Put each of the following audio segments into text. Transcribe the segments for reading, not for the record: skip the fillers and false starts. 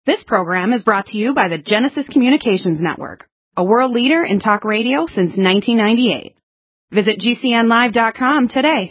This program is brought to you by the Genesis Communications Network, a world leader in talk radio since 1998. Visit GCNlive.com today.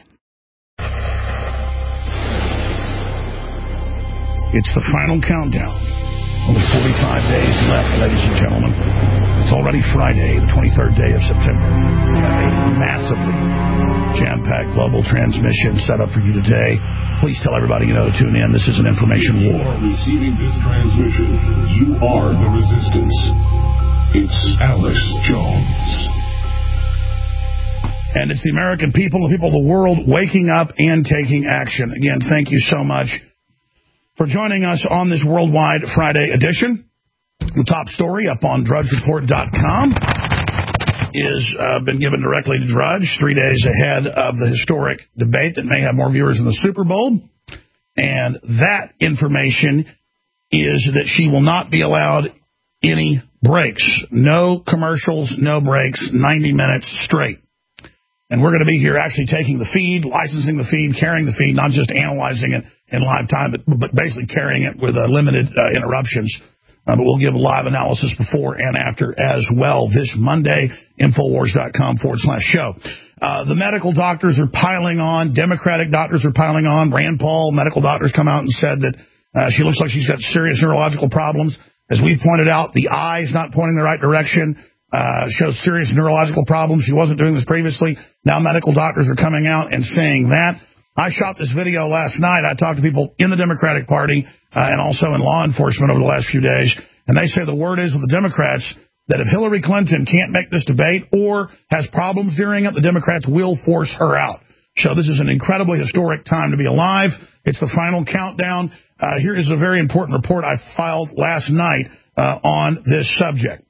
It's the final countdown. Only 45 days left, ladies and gentlemen. It's already Friday, the 23rd day of September. We have a massively jam-packed global transmission set up for you today. Please tell everybody you know to tune in. This is an information war. If you are receiving this transmission, you are the resistance. It's Alex Jones. And it's the American people, the people of the world, waking up and taking action. Again, thank you so much for joining us on this Worldwide Friday edition. The top story up on DrudgeReport.com is been given directly to Drudge 3 days ahead of the historic debate that may have more viewers than the Super Bowl. And that information is that she will not be allowed any breaks. No commercials, no breaks, 90 minutes straight. And we're going to be here actually taking the feed, licensing the feed, carrying the feed, not just analyzing it in live time, but basically carrying it with limited interruptions. But we'll give live analysis before and after as well this Monday, Infowars.com/show. The medical doctors are piling on. Democratic doctors are piling on. Rand Paul, medical doctors come out and said that she looks like she's got serious neurological problems. As we've pointed out, the eye is not pointing the right direction. Shows serious neurological problems. She wasn't doing this previously. Now medical doctors are coming out and saying that. I shot this video last night. I talked to people in the Democratic Party and also in law enforcement over the last few days, and they say the word is with the Democrats that if Hillary Clinton can't make this debate or has problems during it, the Democrats will force her out. So this is an incredibly historic time to be alive. It's the final countdown. Here is a very important report I filed last night on this subject.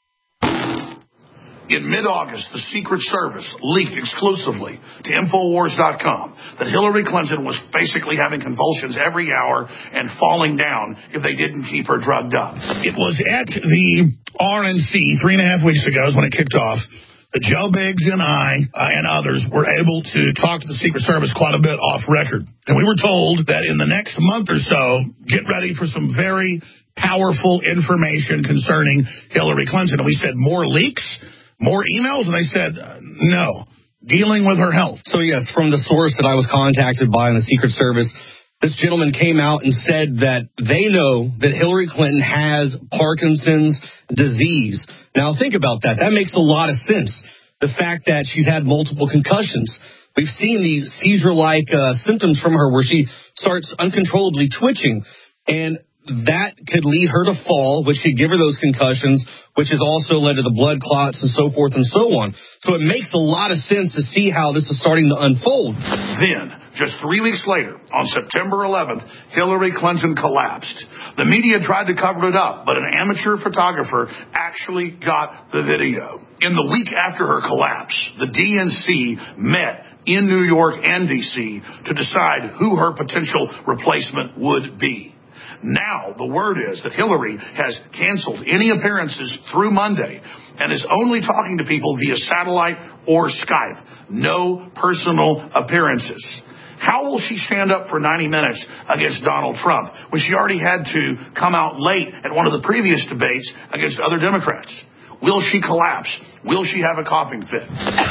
In mid-August, the Secret Service leaked exclusively to Infowars.com that Hillary Clinton was basically having convulsions every hour and falling down if they didn't keep her drugged up. It was at the RNC 3.5 weeks ago is when it kicked off that Joe Biggs and I and others were able to talk to the Secret Service quite a bit off record. And we were told that in the next month or so, get ready for some very powerful information concerning Hillary Clinton. And we said, more leaks? More emails? And they said, no, dealing with her health. So, yes, from the source that I was contacted by in the Secret Service, this gentleman came out and said that they know that Hillary Clinton has Parkinson's disease. Now, think about that. That makes a lot of sense. The fact that she's had multiple concussions. We've seen these seizure-like symptoms from her where she starts uncontrollably twitching. And that could lead her to fall, which could give her those concussions, which has also led to the blood clots and so forth and so on. So it makes a lot of sense to see how this is starting to unfold. Then, just 3 weeks later, on September 11th, Hillary Clinton collapsed. The media tried to cover it up, but an amateur photographer actually got the video. In the week after her collapse, the DNC met in New York and D.C. to decide who her potential replacement would be. Now, the word is that Hillary has canceled any appearances through Monday and is only talking to people via satellite or Skype. No personal appearances. How will she stand up for 90 minutes against Donald Trump when she already had to come out late at one of the previous debates against other Democrats? Will she collapse? Will she have a coughing fit?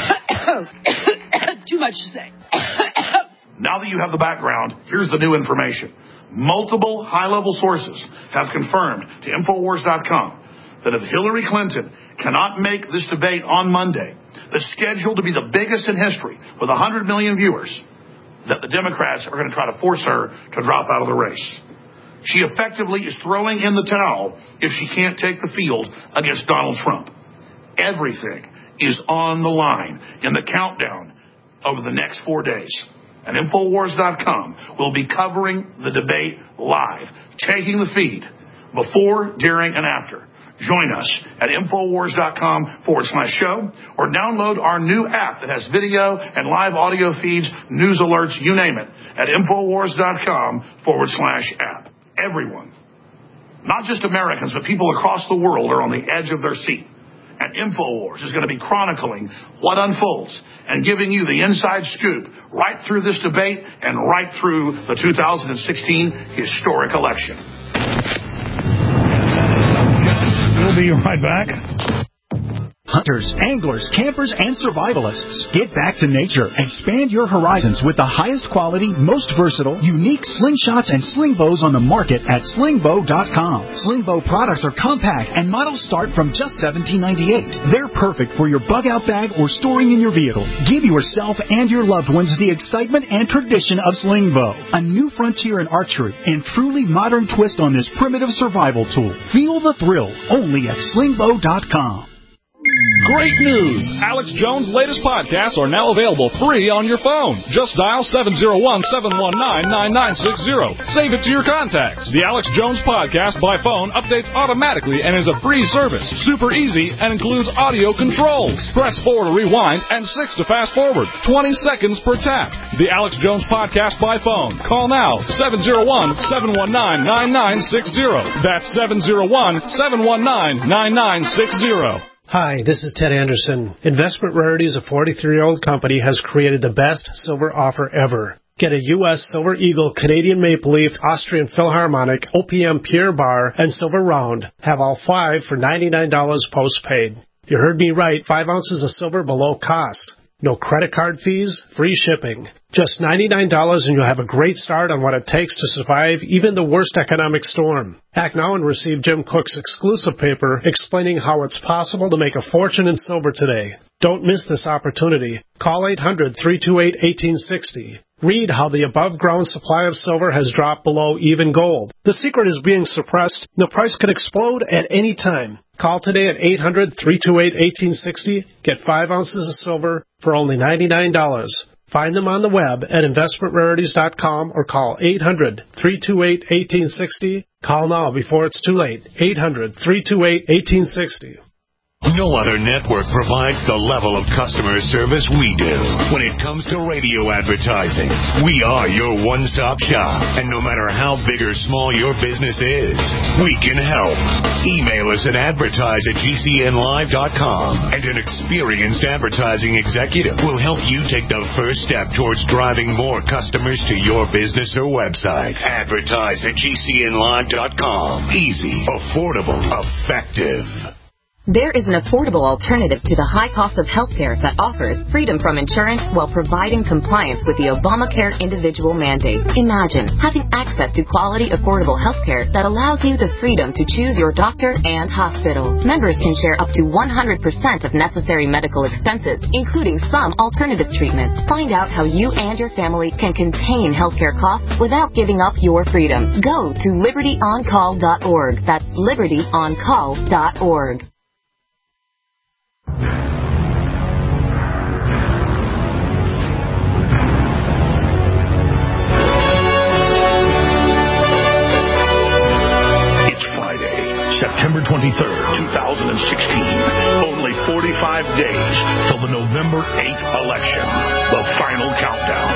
Too much to say. Now that you have the background, here's the new information. Multiple high-level sources have confirmed to Infowars.com that if Hillary Clinton cannot make this debate on Monday, that's scheduled to be the biggest in history with 100 million viewers, that the Democrats are going to try to force her to drop out of the race. She effectively is throwing in the towel if she can't take the field against Donald Trump. Everything is on the line in the countdown over the next 4 days. And Infowars.com will be covering the debate live, taking the feed before, during, and after. Join us at Infowars.com/show or download our new app that has video and live audio feeds, news alerts, you name it, at Infowars.com/app. Everyone, not just Americans, but people across the world are on the edge of their seat. And Infowars is going to be chronicling what unfolds and giving you the inside scoop right through this debate and right through the 2016 historic election. be right back. Hunters, anglers, campers, and survivalists. Get back to nature. Expand your horizons with the highest quality, most versatile, unique slingshots and sling bows on the market at slingbow.com. Slingbow products are compact and models start from just $17.98. They're perfect for your bug-out bag or storing in your vehicle. Give yourself and your loved ones the excitement and tradition of Slingbow, a new frontier in archery and truly modern twist on this primitive survival tool. Feel the thrill only at slingbow.com. Great news! Alex Jones' latest podcasts are now available free on your phone. Just dial 701-719-9960. Save it to your contacts. The Alex Jones Podcast by phone updates automatically and is a free service. Super easy and includes audio controls. Press 4 to rewind and 6 to fast forward. 20 seconds per tap. The Alex Jones Podcast by phone. Call now. 701-719-9960. That's 701-719-9960. Hi, this is Ted Anderson. Investment Rarities, a 43-year-old company, has created the best silver offer ever. Get a U.S. Silver Eagle, Canadian Maple Leaf, Austrian Philharmonic, OPM Pierre Bar, and Silver Round. Have all 5 for $99 postpaid. You heard me right, 5 ounces of silver below cost. No credit card fees, free shipping. Just $99 and you'll have a great start on what it takes to survive even the worst economic storm. Act now and receive Jim Cook's exclusive paper explaining how it's possible to make a fortune in silver today. Don't miss this opportunity. Call 800-328-1860. Read how the above-ground supply of silver has dropped below even gold. The secret is being suppressed. The price could explode at any time. Call today at 800-328-1860. Get 5 ounces of silver for only $99. Find them on the web at investmentrarities.com or call 800-328-1860. Call now before it's too late. 800-328-1860. No other network provides the level of customer service we do. When it comes to radio advertising, we are your one-stop shop. And no matter how big or small your business is, we can help. Email us at advertise@gcnlive.com, and an experienced advertising executive will help you take the first step towards driving more customers to your business or website. Advertise@gcnlive.com. Easy, affordable, effective. There is an affordable alternative to the high cost of health care that offers freedom from insurance while providing compliance with the Obamacare individual mandate. Imagine having access to quality, affordable health care that allows you the freedom to choose your doctor and hospital. Members can share up to 100% of necessary medical expenses, including some alternative treatments. Find out how you and your family can contain healthcare costs without giving up your freedom. Go to libertyoncall.org. That's libertyoncall.org. September 23rd, 2016. Only 45 days till the November 8th election. The final countdown.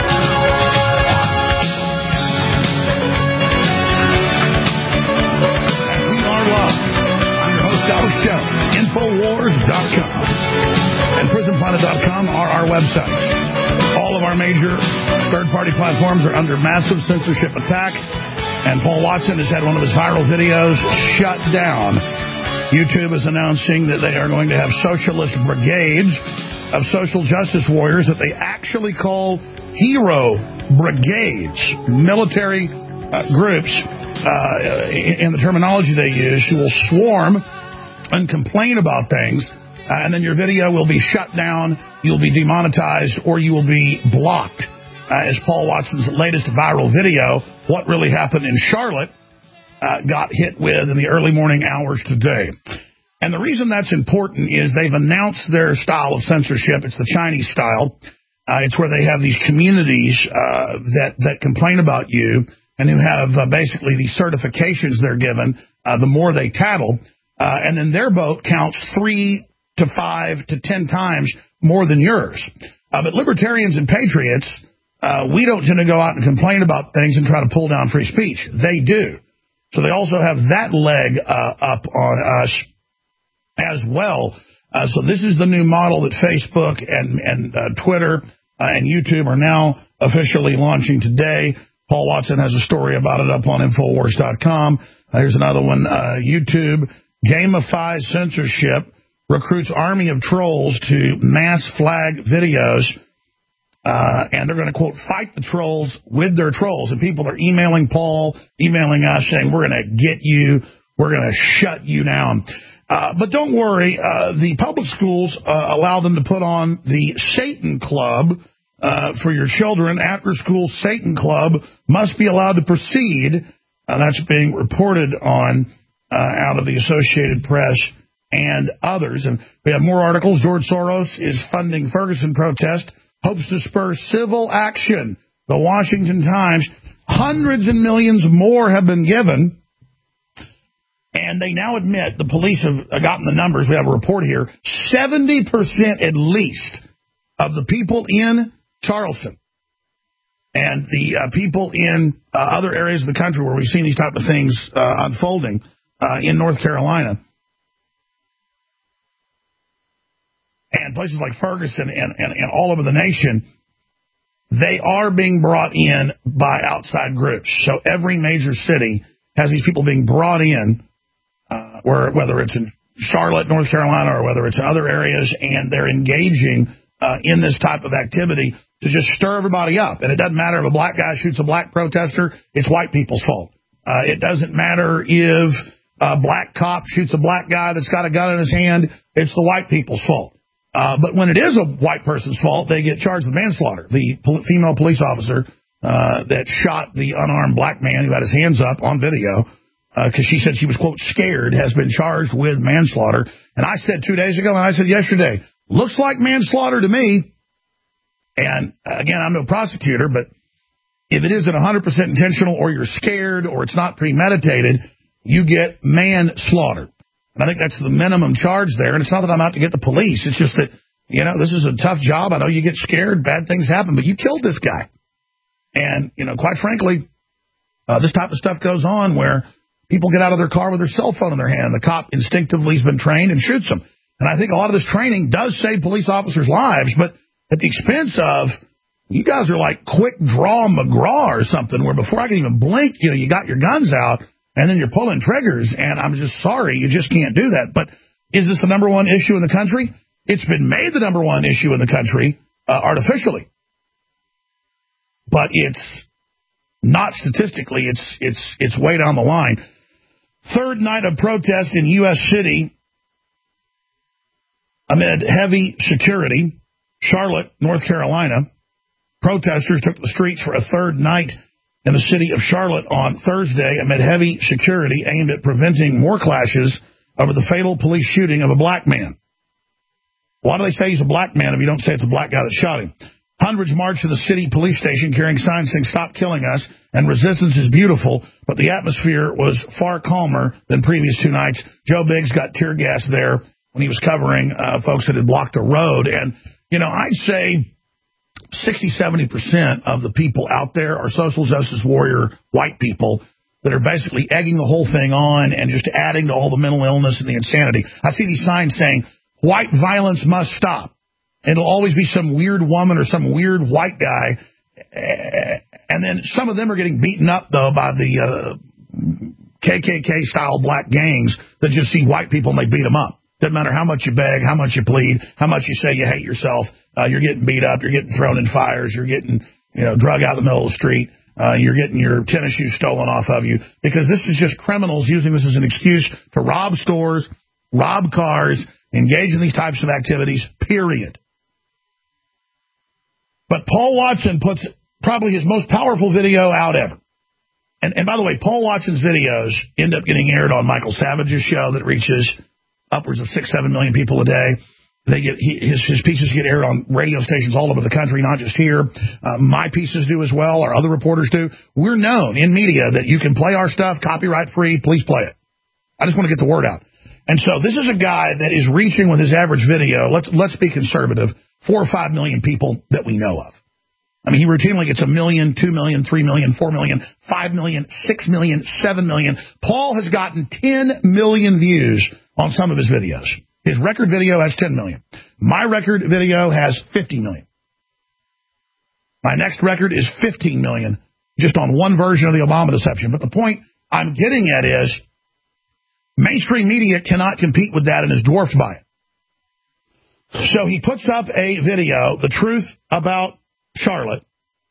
And we are live. I'm your host, Alex Jones. Infowars.com and PrisonPlanet.com are our websites. All of our major third-party platforms are under massive censorship attack. And Paul Watson has had one of his viral videos shut down. YouTube is announcing that they are going to have socialist brigades of social justice warriors that they actually call hero brigades, military groups, in the terminology they use, who will swarm and complain about things, and then your video will be shut down, you'll be demonetized, or you will be blocked. As Paul Watson's latest viral video, What Really Happened in Charlotte, got hit with in the early morning hours today. And the reason that's important is they've announced their style of censorship. It's the Chinese style. It's where they have these communities that complain about you and who have basically these certifications they're given. The more they tattle, and then their vote counts 3 to 5 to 10 times more than yours. But libertarians and patriots, we don't tend to go out and complain about things and try to pull down free speech. They do. So they also have that leg up on us as well. So this is the new model that Facebook and Twitter and YouTube are now officially launching today. Paul Watson has a story about it up on Infowars.com. Here's another one. YouTube gamifies censorship, recruits army of trolls to mass flag videos, and they're going to, quote, fight the trolls with their trolls. And people are emailing Paul, emailing us, saying, we're going to get you, we're going to shut you down. But don't worry, the public schools allow them to put on the Satan Club for your children. After-school Satan Club must be allowed to proceed. That's being reported on out of the Associated Press and others. And we have more articles. George Soros is funding Ferguson protest, hopes to spur civil action. The Washington Times, hundreds and millions more have been given. And they now admit, the police have gotten the numbers, we have a report here, 70% at least of the people in Charleston and the people in other areas of the country where we've seen these type of things unfolding in North Carolina and places like Ferguson and all over the nation, they are being brought in by outside groups. So every major city has these people being brought in, whether it's in Charlotte, North Carolina, or whether it's in other areas, and they're engaging in this type of activity to just stir everybody up. And it doesn't matter if a black guy shoots a black protester, it's white people's fault. It doesn't matter if a black cop shoots a black guy that's got a gun in his hand, it's the white people's fault. But when it is a white person's fault, they get charged with manslaughter. The female police officer that shot the unarmed black man who had his hands up on video, because she said she was, quote, scared, has been charged with manslaughter. And I said 2 days ago, and I said yesterday, looks like manslaughter to me. And again, I'm no prosecutor, but if it isn't 100% intentional, or you're scared, or it's not premeditated, you get manslaughter. And I think that's the minimum charge there. And it's not that I'm out to get the police. It's just that, you know, this is a tough job. I know you get scared, bad things happen, but you killed this guy. And, you know, quite frankly, this type of stuff goes on where people get out of their car with their cell phone in their hand. The cop instinctively has been trained and shoots them. And I think a lot of this training does save police officers' lives, but at the expense of, you guys are like quick draw McGraw or something, where before I can even blink, you know, you got your guns out and then you're pulling triggers. And I'm just sorry, you just can't do that. But is this the number one issue in the country? It's been made the number one issue in the country artificially, but it's not statistically. It's way down the line. Third night of protest in U.S. City amid heavy security. Charlotte, North Carolina. Protesters took the streets for a third night in the city of Charlotte on Thursday amid heavy security aimed at preventing more clashes over the fatal police shooting of a black man. Why do they say he's a black man if you don't say it's a black guy that shot him? Hundreds marched to the city police station carrying signs saying, "Stop killing us," and "Resistance is beautiful," but the atmosphere was far calmer than previous 2 nights. Joe Biggs got tear gas there when he was covering folks that had blocked a road. And, you know, I'd say 60-70% of the people out there are social justice warrior white people that are basically egging the whole thing on and just adding to all the mental illness and the insanity. I see these signs saying, "White violence must stop." It'll always be some weird woman or some weird white guy. And then some of them are getting beaten up, though, by the KKK-style black gangs that just see white people and they beat them up. Doesn't matter how much you beg, how much you plead, how much you say you hate yourself. You're getting beat up. You're getting thrown in fires. You're getting, drug out in the middle of the street. You're getting your tennis shoes stolen off of you, because this is just criminals using this as an excuse to rob stores, rob cars, engage in these types of activities, period. But Paul Watson puts probably his most powerful video out ever. And by the way, Paul Watson's videos end up getting aired on Michael Savage's show that reaches upwards of 6-7 million people a day. His pieces get aired on radio stations all over the country, not just here. My pieces do as well. Our other reporters do. We're known in media that you can play our stuff copyright free. Please play it. I just want to get the word out. And so this is a guy that is reaching with his average video. Let's be conservative. 4 or 5 million people that we know of. I mean, he routinely gets 1 million, 2 million, 3 million, 4 million, 5 million, 6 million, 7 million. Paul has gotten 10 million views on some of his videos. His record video has 10 million. My record video has 50 million. My next record is 15 million, just on one version of the Obama deception. But the point I'm getting at is, Mainstream media cannot compete with that and is dwarfed by it. So he puts up a video, The Truth About Charlotte.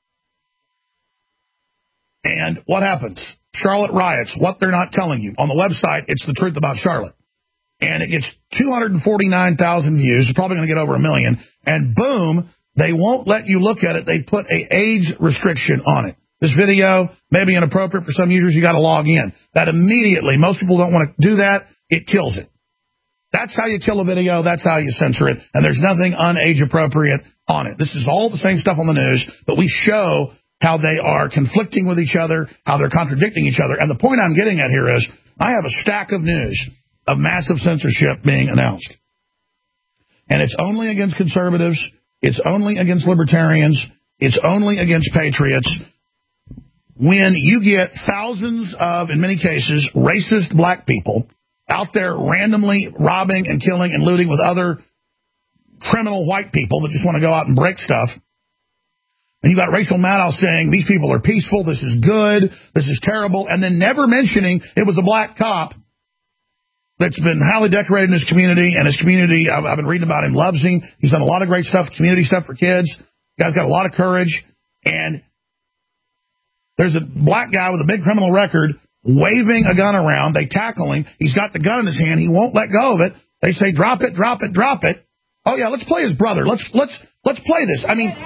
And what happens? Charlotte riots, what they're not telling you. On the website, it's The Truth About Charlotte. And it gets 249,000 views. It's probably going to get over 1 million. And boom, they won't let you look at it. They put an age restriction on it. This video may be inappropriate for some users. You got to log in. That immediately, most people don't want to do that. It kills it. That's how you kill a video. That's how you censor it. And there's nothing unage appropriate on it. This is all the same stuff on the news, but we show how they are conflicting with each other, how they're contradicting each other. And the point I'm getting at here is I have a stack of news of massive censorship being announced. And it's only against conservatives. It's only against libertarians. It's only against patriots. When you get thousands of, in many cases, racist black people out there randomly robbing and killing and looting with other criminal white people that just want to go out and break stuff, and you got Rachel Maddow saying these people are peaceful, this is good, this is terrible, and then never mentioning it was a black cop that's been highly decorated in his community, and his community, I've been reading about him, loves him. He's done a lot of great stuff, community stuff for kids. The guy's got a lot of courage, and there's a black guy with a big criminal record waving a gun around. They tackle him. He's got the gun in his hand. He won't let go of it. They say, drop it, drop it, drop it. Oh, yeah, let's play his brother. Let's play this. I mean,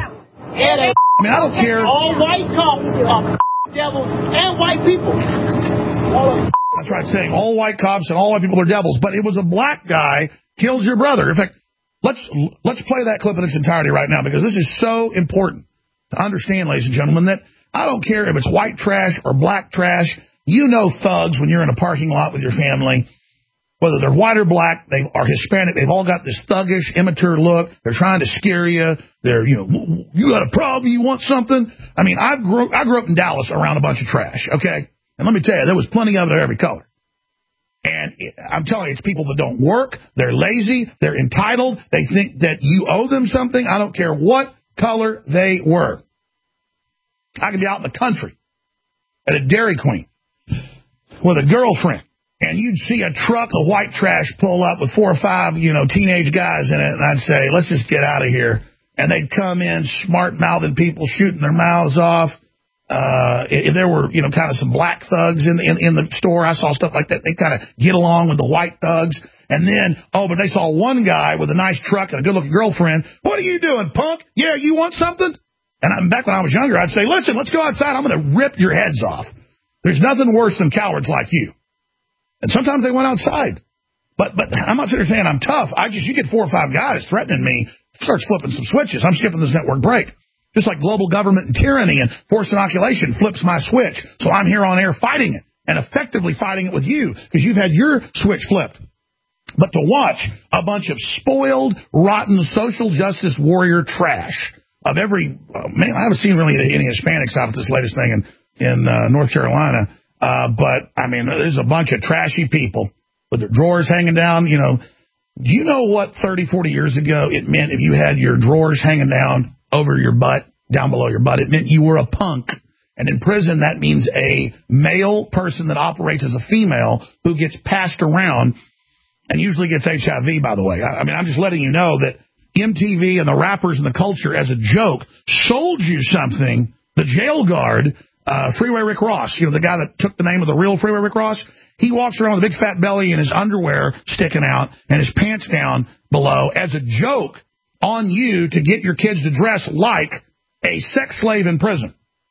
I don't care. All white cops are devils and white people. That's right, saying all white cops and all white people are devils. But it was a black guy kills your brother. In fact, let's play that clip in its entirety right now, because this is so important to understand, ladies and gentlemen, that I don't care if it's white trash or black trash. You know thugs when you're in a parking lot with your family, whether they're white or black, they are Hispanic, they've all got this thuggish, immature look. They're trying to scare you. They're, you got a problem, you want something? I mean, I grew up in Dallas around a bunch of trash, okay? And let me tell you, there was plenty of it of every color. And I'm telling you, it's people that don't work, they're lazy, they're entitled, they think that you owe them something. I don't care what color they were. I could be out in the country at a Dairy Queen with a girlfriend, and you'd see a truck of white trash pull up with 4 or 5, teenage guys in it, and I'd say, let's just get out of here. And they'd come in, smart-mouthing people, shooting their mouths off. If there were, kind of some black thugs in the store, I saw stuff like that. They kind of get along with the white thugs. And then, but they saw one guy with a nice truck and a good-looking girlfriend. What are you doing, punk? Yeah, you want something? And back when I was younger, I'd say, listen, let's go outside. I'm going to rip your heads off. There's nothing worse than cowards like you. And sometimes they went outside. But I'm not sitting there saying I'm tough. You get 4 or 5 guys threatening me, starts flipping some switches. I'm skipping this network break. Just like global government and tyranny and forced inoculation flips my switch. So I'm here on air fighting it, and effectively fighting it with you, because you've had your switch flipped. But to watch a bunch of spoiled, rotten, social justice warrior trash of every, man, I haven't seen really any Hispanics out at this latest thing in North Carolina. But, I mean, there's a bunch of trashy people with their drawers hanging down. Do you know what 30, 40 years ago it meant if you had your drawers hanging down over your butt, down below your butt? It meant you were a punk. And in prison, that means a male person that operates as a female who gets passed around and usually gets HIV, by the way. I mean, I'm just letting you know that MTV and the rappers and the culture as a joke sold you something. The jail guard, Freeway Rick Ross, the guy that took the name of the real Freeway Rick Ross, he walks around with a big fat belly and his underwear sticking out and his pants down below as a joke on you to get your kids to dress like a sex slave in prison.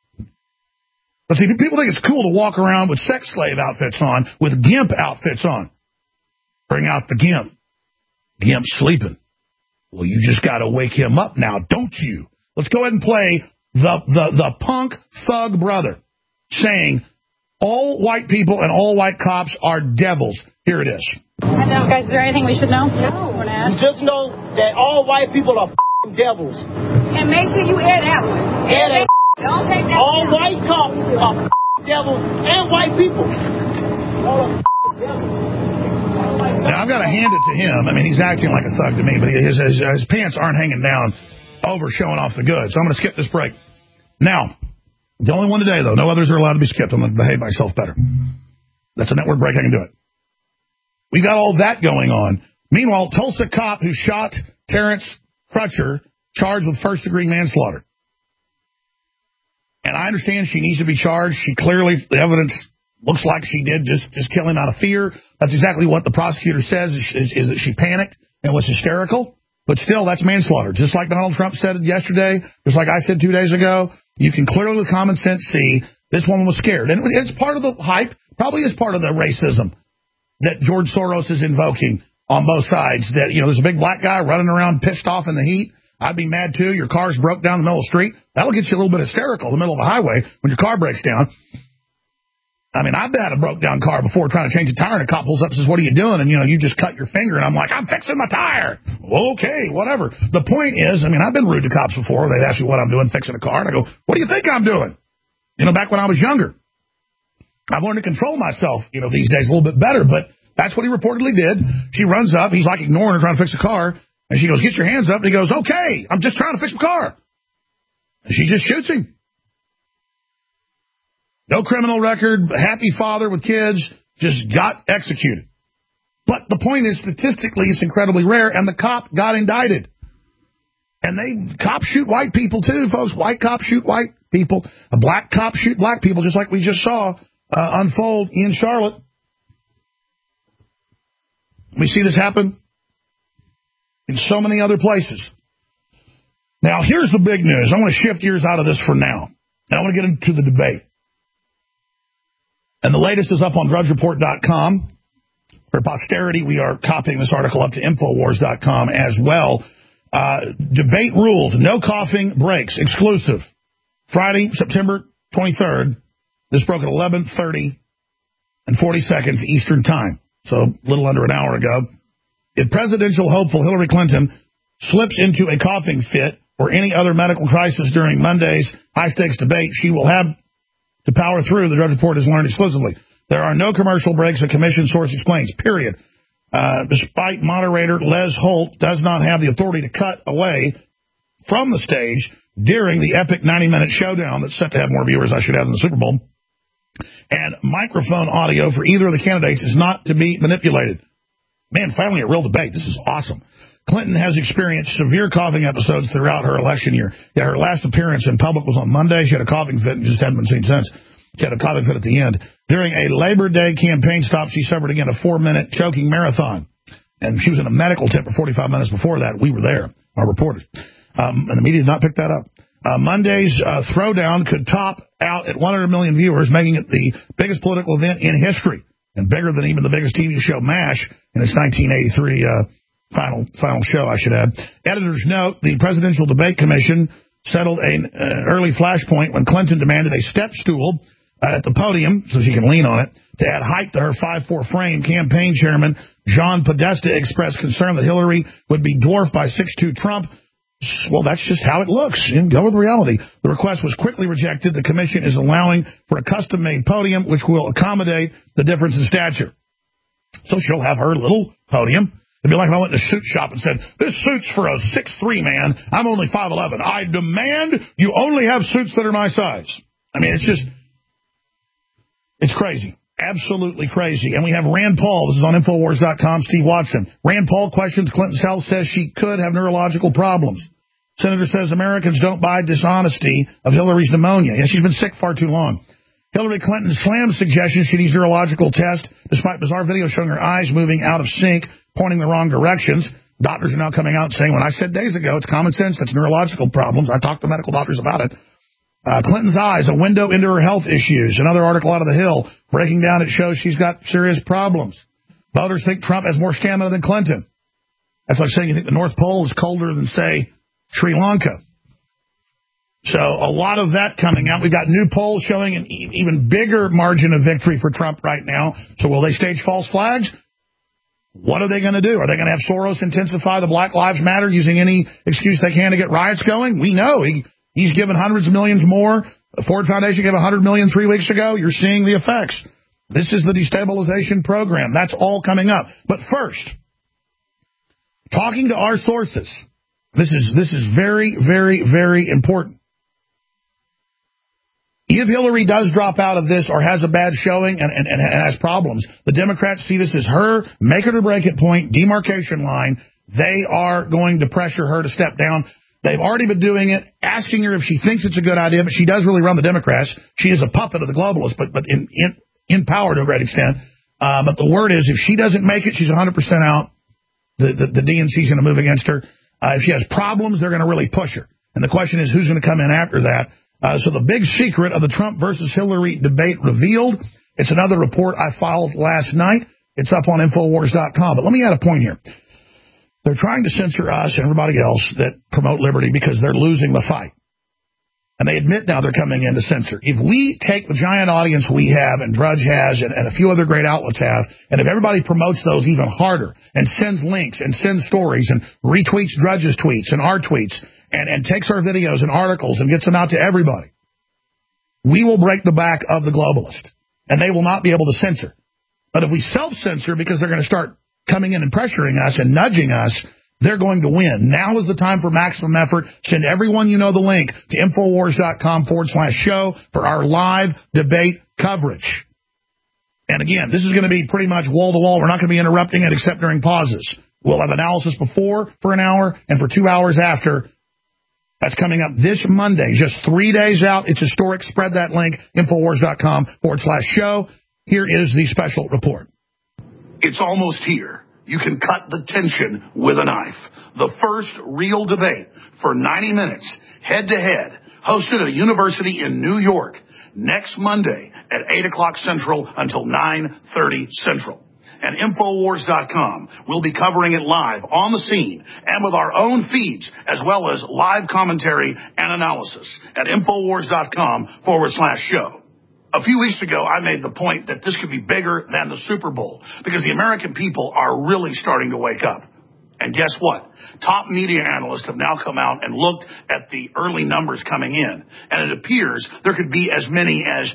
But see, people think it's cool to walk around with sex slave outfits on, with GIMP outfits on. Bring out the GIMP. GIMP's sleeping. Well, you just got to wake him up now, don't you? Let's go ahead and play the punk thug brother saying all white people and all white cops are devils. Here it is. I know, guys. Is there anything we should know? No. You just know that all white people are devils. And make sure you air that one. Don't take that. All white cops are devils and white people. Now, I've got to hand it to him. I mean, he's acting like a thug to me, but his pants aren't hanging down over showing off the goods. So I'm going to skip this break. Now, the only one today, though. No others are allowed to be skipped. I'm going to behave myself better. That's a network break. I can do it. We got all that going on. Meanwhile, Tulsa cop who shot Terrence Crutcher charged with first-degree manslaughter. And I understand she needs to be charged. She clearly, the evidence looks like she did just kill him out of fear. That's exactly what the prosecutor says, is that she panicked and was hysterical. But still, that's manslaughter. Just like Donald Trump said yesterday, just like I said 2 days ago, you can clearly with common sense see this woman was scared. And it's part of the hype, probably is part of the racism that George Soros is invoking on both sides. That, there's a big black guy running around pissed off in the heat. I'd be mad too. Your car's broke down the middle of the street. That'll get you a little bit hysterical in the middle of the highway when your car breaks down. I mean, I've had a broke down car before trying to change a tire, and a cop pulls up and says, "What are you doing?" And, you just cut your finger, and I'm like, "I'm fixing my tire." Well, okay, whatever. The point is, I've been rude to cops before. They ask me what I'm doing, fixing a car, and I go, "What do you think I'm doing?" Back when I was younger. I've learned to control myself, these days a little bit better, but that's what he reportedly did. She runs up, he's like ignoring her, trying to fix a car, and she goes, "Get your hands up," and he goes, "Okay, I'm just trying to fix my car." And she just shoots him. No criminal record, happy father with kids, just got executed. But the point is, statistically, it's incredibly rare, and the cop got indicted. And cops shoot white people, too, folks. White cops shoot white people. A black cop shoot black people, just like we just saw unfold in Charlotte. We see this happen in so many other places. Now, here's the big news. I want to shift gears out of this for now, and I want to get into the debate. And the latest is up on DrudgeReport.com. For posterity, we are copying this article up to Infowars.com as well. Debate rules, no coughing breaks, exclusive. Friday, September 23rd. This broke at 11:30 and 40 seconds Eastern Time, so a little under an hour ago. If presidential hopeful Hillary Clinton slips into a coughing fit or any other medical crisis during Monday's high-stakes debate, she will have to power through, the Drudge Report has learned exclusively. There are no commercial breaks, a commission source explains, period. Despite moderator Les Holt does not have the authority to cut away from the stage during the epic 90-minute showdown that's set to have more viewers, I should add, than the Super Bowl. And microphone audio for either of the candidates is not to be manipulated. Man, finally a real debate. This is awesome. Clinton has experienced severe coughing episodes throughout her election year. Yeah, her last appearance in public was on Monday. She had a coughing fit and just hadn't been seen since. She had a coughing fit at the end. During a Labor Day campaign stop, she suffered again a 4-minute choking marathon. And she was in a medical tent for 45 minutes before that. We were there, our reporters. And the media did not pick that up. Monday's throwdown could top out at 100 million viewers, making it the biggest political event in history, and bigger than even the biggest TV show MASH in its 1983 final show, I should add. Editor's note, the Presidential Debate Commission settled an early flashpoint when Clinton demanded a step stool at the podium, so she can lean on it, to add height to her 5'4" frame. Campaign chairman John Podesta expressed concern that Hillary would be dwarfed by 6'2" Trump. Well, that's just how it looks. Go with reality. The request was quickly rejected. The commission is allowing for a custom-made podium, which will accommodate the difference in stature. So she'll have her little podium. It'd be like if I went to a suit shop and said, "This suit's for a 6'3" man. I'm only 5'11". I demand you only have suits that are my size." I mean, it's crazy. Absolutely crazy. And we have Rand Paul. This is on Infowars.com. Steve Watson. Rand Paul questions Clinton's health, says she could have neurological problems. Senator says Americans don't buy dishonesty of Hillary's pneumonia. Yeah, she's been sick far too long. Hillary Clinton slams suggestion she needs neurological test, despite bizarre video showing her eyes moving out of sync, pointing the wrong directions. Doctors are now coming out saying, when I said days ago, it's common sense, that's neurological problems. I talked to medical doctors about it. Clinton's eyes, a window into her health issues. Another article out of The Hill, breaking down, it shows she's got serious problems. Voters think Trump has more stamina than Clinton. That's like saying you think the North Pole is colder than, say, Sri Lanka. So a lot of that coming out. We've got new polls showing an even bigger margin of victory for Trump right now. So will they stage false flags? What are they going to do? Are they going to have Soros intensify the Black Lives Matter using any excuse they can to get riots going? We know he's given hundreds of millions more. The Ford Foundation gave $100 million 3 weeks ago. You're seeing the effects. This is the destabilization program. That's all coming up. But first, talking to our sources. This is very, very, very important. If Hillary does drop out of this or has a bad showing and has problems, the Democrats see this as her make it or break it point, demarcation line. They are going to pressure her to step down. They've already been doing it, asking her if she thinks it's a good idea, but she does really run the Democrats. She is a puppet of the globalists, but in power to a great extent. But the word is, if she doesn't make it, she's 100% out. The DNC is going to move against her. If she has problems, they're going to really push her. And the question is, who's going to come in after that? So the big secret of the Trump versus Hillary debate revealed. It's another report I filed last night. It's up on Infowars.com. But let me add a point here. They're trying to censor us and everybody else that promote liberty because they're losing the fight. And they admit now they're coming in to censor. If we take the giant audience we have and Drudge has and a few other great outlets have, and if everybody promotes those even harder and sends links and sends stories and retweets Drudge's tweets and our tweets and takes our videos and articles and gets them out to everybody, we will break the back of the globalist, and they will not be able to censor. But if we self-censor because they're going to start coming in and pressuring us and nudging us, they're going to win. Now is the time for maximum effort. Send everyone you know the link to Infowars.com/show for our live debate coverage. And again, this is going to be pretty much wall-to-wall. We're not going to be interrupting it except during pauses. We'll have analysis before for an hour and for 2 hours after. That's coming up this Monday, just 3 days out. It's historic. Spread that link, Infowars.com/show. Here is the special report. It's almost here. You can cut the tension with a knife. The first real debate for 90 minutes, head-to-head, hosted at a university in New York, next Monday at 8 o'clock Central until 9:30 Central. And Infowars.com will be covering it live on the scene and with our own feeds, as well as live commentary and analysis at Infowars.com/show. A few weeks ago, I made the point that this could be bigger than the Super Bowl because the American people are really starting to wake up. And guess what? Top media analysts have now come out and looked at the early numbers coming in, and it appears there could be as many as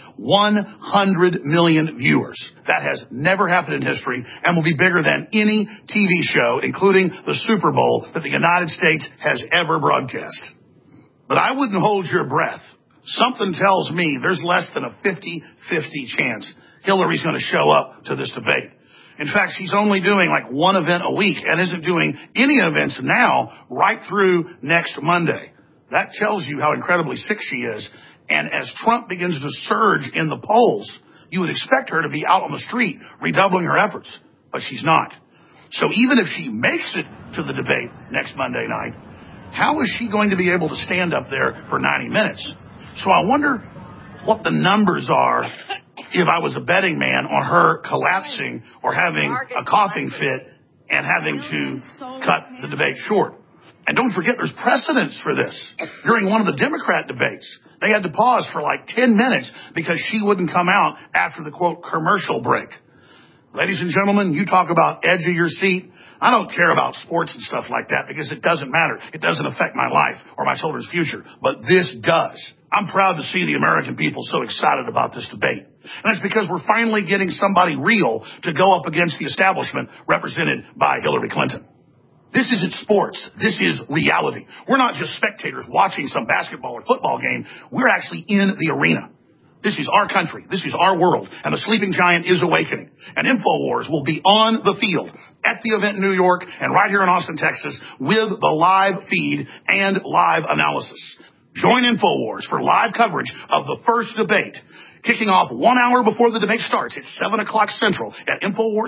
100 million viewers. That has never happened in history and will be bigger than any TV show, including the Super Bowl, that the United States has ever broadcast. But I wouldn't hold your breath. Something tells me there's less than a 50-50 chance Hillary's going to show up to this debate. In fact, she's only doing like one event a week and isn't doing any events now right through next Monday. That tells you how incredibly sick she is. And as Trump begins to surge in the polls, you would expect her to be out on the street redoubling her efforts. But she's not. So even if she makes it to the debate next Monday night, how is she going to be able to stand up there for 90 minutes? So I wonder what the numbers are if I was a betting man on her collapsing or having a coughing fit and having to cut the debate short. And don't forget, there's precedence for this. During one of the Democrat debates, they had to pause for like 10 minutes because she wouldn't come out after the, quote, commercial break. Ladies and gentlemen, you talk about edge of your seat. I don't care about sports and stuff like that because it doesn't matter. It doesn't affect my life or my children's future. But this does. I'm proud to see the American people so excited about this debate. And that's because we're finally getting somebody real to go up against the establishment represented by Hillary Clinton. This isn't sports. This is reality. We're not just spectators watching some basketball or football game. We're actually in the arena. This is our country. This is our world. And the sleeping giant is awakening. And Infowars will be on the field at the event in New York and right here in Austin, Texas with the live feed and live analysis. Join Infowars for live coverage of the first debate, kicking off 1 hour before the debate starts at 7 o'clock Central at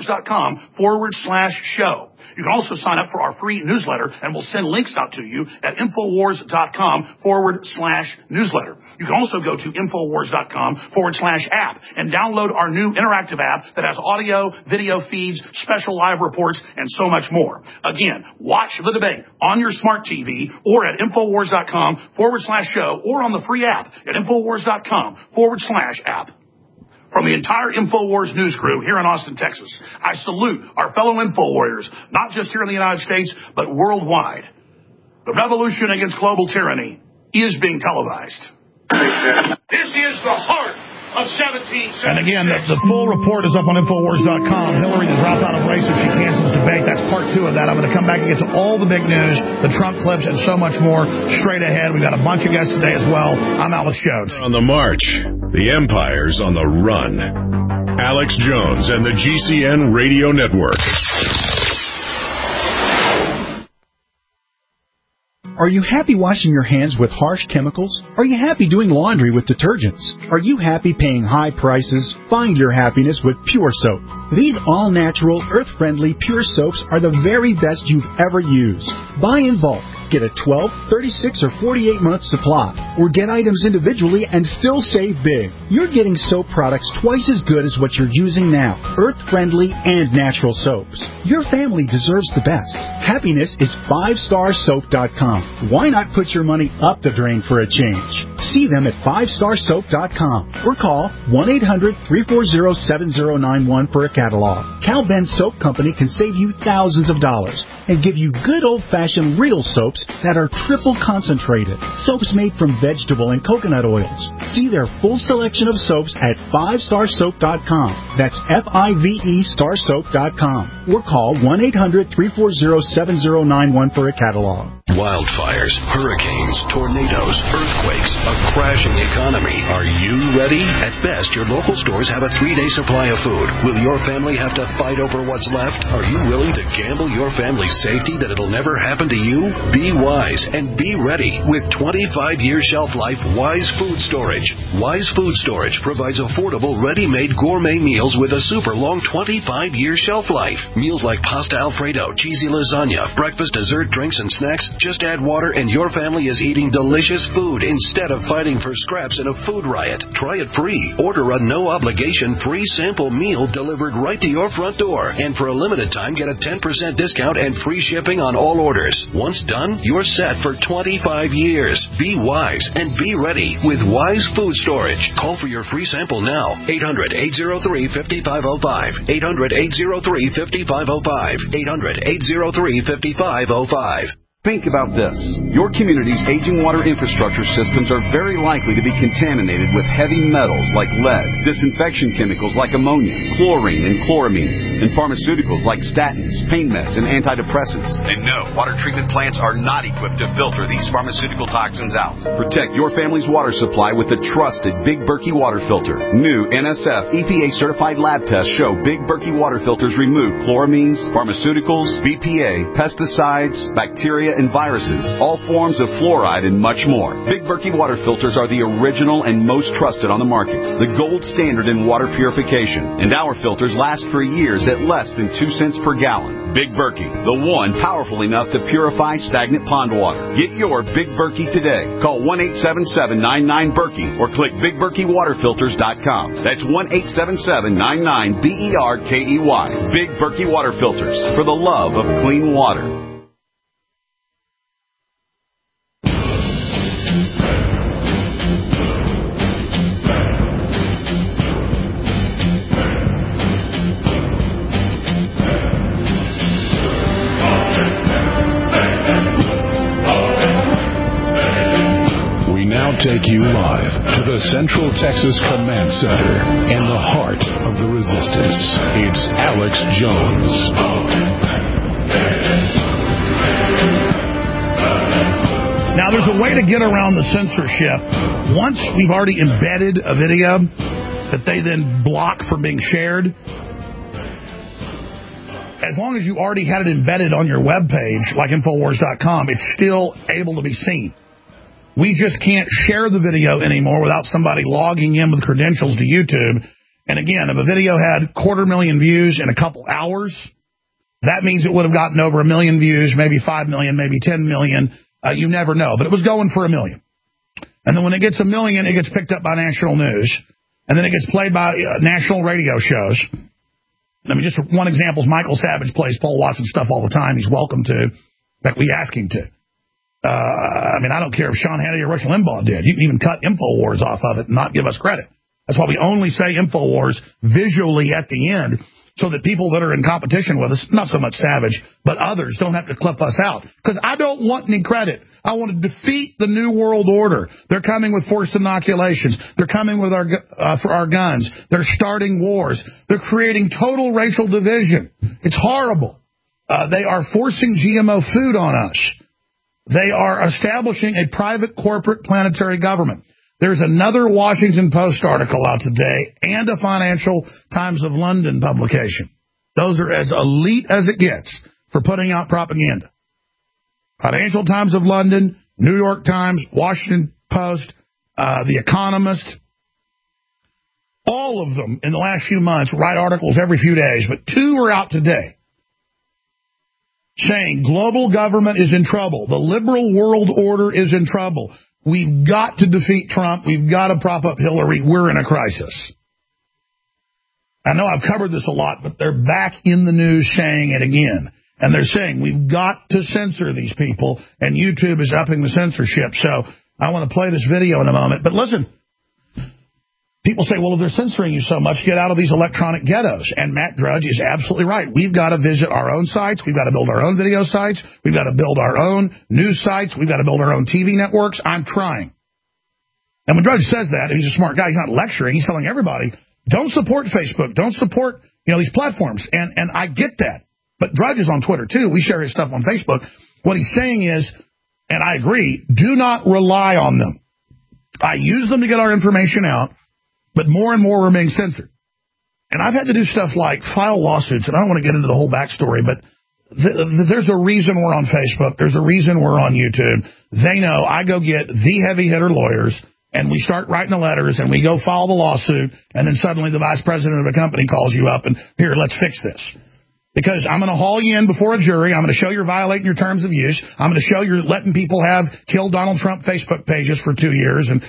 Infowars.com/show. You can also sign up for our free newsletter, and we'll send links out to you at Infowars.com/newsletter. You can also go to Infowars.com/app and download our new interactive app that has audio, video feeds, special live reports, and so much more. Again, watch the debate on your smart TV or at Infowars.com/show or on the free app at Infowars.com/app. From the entire InfoWars news crew here in Austin, Texas, I salute our fellow InfoWarriors, not just here in the United States, but worldwide. The revolution against global tyranny is being televised. This is the heart of 1776. And again, the full report is up on Infowars.com. Hillary to drop out of race if she cancels debate. That's part part 2 of that. I'm going to come back and get to all the big news, the Trump clips, and so much more straight ahead. We've got a bunch of guests today as well. I'm Alex Jones. On the march, the empire's on the run. Alex Jones and the GCN Radio Network. Are you happy washing your hands with harsh chemicals? Are you happy doing laundry with detergents? Are you happy paying high prices? Find your happiness with Pure Soap. These all-natural, earth-friendly Pure Soaps are the very best you've ever used. Buy in bulk. Get a 12, 36, or 48-month supply, or get items individually and still save big. You're getting soap products twice as good as what you're using now, earth-friendly and natural soaps. Your family deserves the best. Happiness is 5starsoap.com. Why not put your money up the drain for a change? See them at 5starsoap.com or call 1-800-340-7091 for a catalog. Cal Ben Soap Company can save you thousands of dollars and give you good old-fashioned real soaps that are triple concentrated. Soaps made from vegetable and coconut oils. See their full selection of soaps at 5starsoap.com. That's F-I-V-E starsoap.com. Or call 1-800-340-7091 for a catalog. Wildfires, hurricanes, tornadoes, earthquakes, a crashing economy. Are you ready? At best, your local stores have a 3-day supply of food. Will your family have to fight over what's left? Are you willing to gamble your family's safety that it'll never happen to you? Be wise and be ready with 25-year shelf life Wise Food Storage. Wise Food Storage provides affordable, ready-made gourmet meals with a super long 25-year shelf life. Meals like pasta Alfredo, cheesy lasagna, breakfast, dessert, drinks, and snacks. Just add water and your family is eating delicious food instead of fighting for scraps in a food riot. Try it free. Order a no-obligation free sample meal delivered right to your front door. And for a limited time, get a 10% discount and free shipping on all orders. Once done, you're set for 25 years. Be wise and be ready with Wise Food Storage. Call for your free sample now. 800-803-5505. 800-803-5505. 800-803-5505. Think about this. Your community's aging water infrastructure systems are very likely to be contaminated with heavy metals like lead, disinfection chemicals like ammonia, chlorine and chloramines, and pharmaceuticals like statins, pain meds, and antidepressants. And no, water treatment plants are not equipped to filter these pharmaceutical toxins out. Protect your family's water supply with the trusted Big Berkey water filter. New NSF EPA-certified lab tests show Big Berkey water filters remove chloramines, pharmaceuticals, BPA, pesticides, bacteria, and viruses, all forms of fluoride, and much more. Big Berkey water filters are the original and most trusted on the market, the gold standard in water purification, and our filters last for years at less than 2 cents per gallon. Big Berkey, the one powerful enough to purify stagnant pond water. Get your Big Berkey today. Call 1-877-99-BERKEY or click BigBerkeyWaterFilters.com. That's 1-877-99-BERKEY. Big Berkey water filters, for the love of clean water. Take you live to the Central Texas Command Center in the heart of the resistance. It's Alex Jones. Now, there's a way to get around the censorship. Once we've already embedded a video that they then block from being shared, as long as you already had it embedded on your webpage, like Infowars.com, it's still able to be seen. We just can't share the video anymore without somebody logging in with credentials to YouTube. And again, if a video had 250,000 views in a couple hours, that means it would have gotten over 1 million views, maybe 5 million, maybe 10 million. You never know. But it was going for 1 million. And then when it gets 1 million, it gets picked up by national news. And then it gets played by national radio shows. I mean, just one example is Michael Savage plays Paul Watson stuff all the time. He's welcome to. In fact, we ask him to. I mean, I don't care if Sean Hannity or Rush Limbaugh did. You can even cut InfoWars off of it and not give us credit. That's why we only say InfoWars visually at the end, so that people that are in competition with us, not so much Savage, but others, don't have to clip us out. Because I don't want any credit. I want to defeat the New World Order. They're coming with forced inoculations. They're coming with for our guns. They're starting wars. They're creating total racial division. It's horrible. They are forcing GMO food on us. They are establishing a private corporate planetary government. There's another Washington Post article out today and a Financial Times of London publication. Those are as elite as it gets for putting out propaganda. Financial Times of London, New York Times, Washington Post, The Economist, all of them in the last few months write articles every few days, but 2 are out today saying global government is in trouble. The liberal world order is in trouble. We've got to defeat Trump. We've got to prop up Hillary. We're in a crisis. I know I've covered this a lot, but they're back in the news saying it again. And they're saying we've got to censor these people, and YouTube is upping the censorship. So I want to play this video in a moment. But listen, people say, well, if they're censoring you so much, get out of these electronic ghettos. And Matt Drudge is absolutely right. We've got to visit our own sites. We've got to build our own video sites. We've got to build our own news sites. We've got to build our own TV networks. I'm trying. And when Drudge says that, and he's a smart guy, he's not lecturing. He's telling everybody, don't support Facebook. Don't support, these platforms. And I get that. But Drudge is on Twitter, too. We share his stuff on Facebook. What he's saying is, and I agree, do not rely on them. I use them to get our information out, but more and more we're being censored. And I've had to do stuff like file lawsuits, and I don't want to get into the whole backstory, but there's a reason we're on Facebook. There's a reason we're on YouTube. They know I go get the heavy-hitter lawyers, and we start writing the letters, and we go file the lawsuit, and then suddenly the vice president of a company calls you up, and here, let's fix this. Because I'm going to haul you in before a jury. I'm going to show you're violating your terms of use. I'm going to show you're letting people have kill Donald Trump Facebook pages for 2 years and,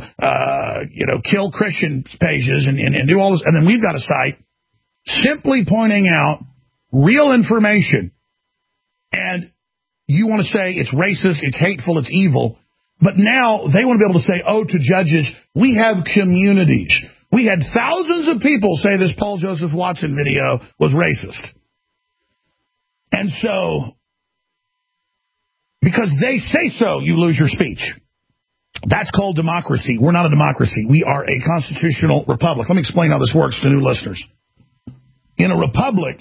kill Christian pages and do all this. And then we've got a site simply pointing out real information. And you want to say it's racist, it's hateful, it's evil. But now they want to be able to say, to judges, we have communities. We had thousands of people say this Paul Joseph Watson video was racist. And so, because they say so, you lose your speech. That's called democracy. We're not a democracy. We are a constitutional republic. Let me explain how this works to new listeners. In a republic,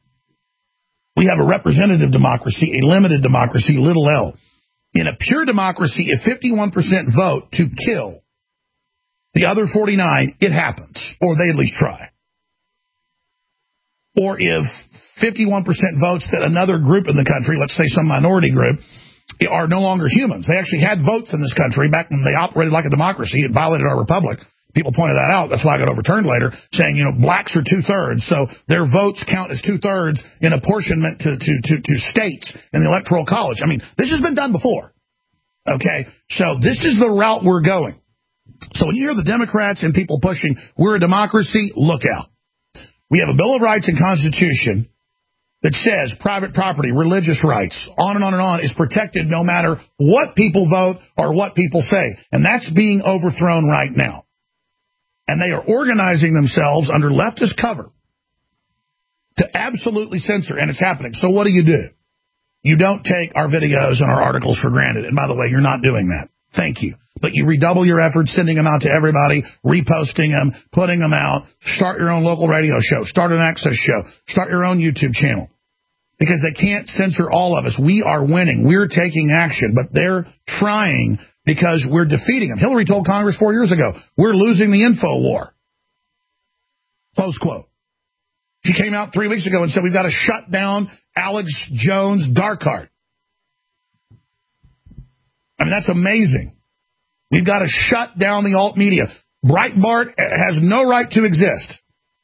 we have a representative democracy, a limited democracy, little l. In a pure democracy, if 51% vote to kill the other 49, it happens, or they at least try. Or if 51% votes that another group in the country, let's say some minority group, are no longer humans. They actually had votes in this country back when they operated like a democracy. It violated our republic. People pointed that out. That's why I got overturned later, saying, blacks are 2/3, so their votes count as 2/3 in apportionment to states in the Electoral College. I mean, this has been done before. Okay, so this is the route we're going. So when you hear the Democrats and people pushing, we're a democracy, look out. We have a Bill of Rights and Constitution that says private property, religious rights, on and on and on, is protected no matter what people vote or what people say. And that's being overthrown right now. And they are organizing themselves under leftist cover to absolutely censor, and it's happening. So what do? You don't take our videos and our articles for granted. And by the way, you're not doing that. Thank you. But you redouble your efforts, sending them out to everybody, reposting them, putting them out. Start your own local radio show. Start an access show. Start your own YouTube channel. Because they can't censor all of us. We are winning. We're taking action. But they're trying because we're defeating them. Hillary told Congress 4 years ago, we're losing the info war. Close quote. She came out 3 weeks ago and said we've got to shut down Alex Jones' dark art. I mean, that's amazing. We've got to shut down the alt media. Breitbart has no right to exist.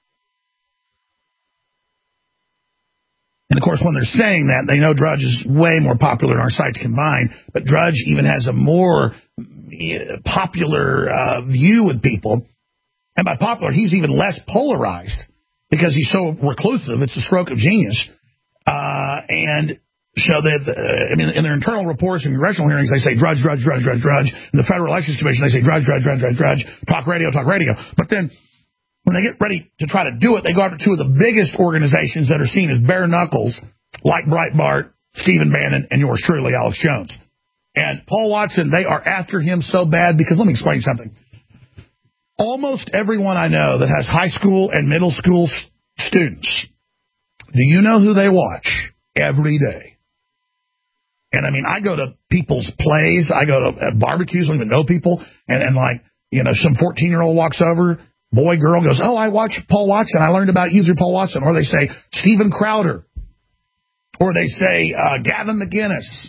And, of course, when they're saying that, they know Drudge is way more popular than our sites combined. But Drudge even has a more popular view with people. And by popular, he's even less polarized because he's so reclusive. It's a stroke of genius. And so that, in their internal reports and congressional hearings, they say Drudge, Drudge, Drudge, Drudge, Drudge. In the Federal Elections Commission, they say Drudge, Drudge, Drudge, Drudge, Drudge. Talk radio, talk radio. But then when they get ready to try to do it, they go after two of the biggest organizations that are seen as bare knuckles, like Breitbart, Stephen Bannon, and yours truly, Alex Jones. And Paul Watson, they are after him so bad because, let me explain something. Almost everyone I know that has high school and middle school students, do you know who they watch? every day. And, I mean, I go to people's plays. I go to barbecues. I don't even know people. And like, you know, some 14-year-old walks over, boy, girl goes, oh, I watch Paul Watson. I learned about you through Paul Watson. Or they say Steven Crowder. Or they say Gavin McInnes.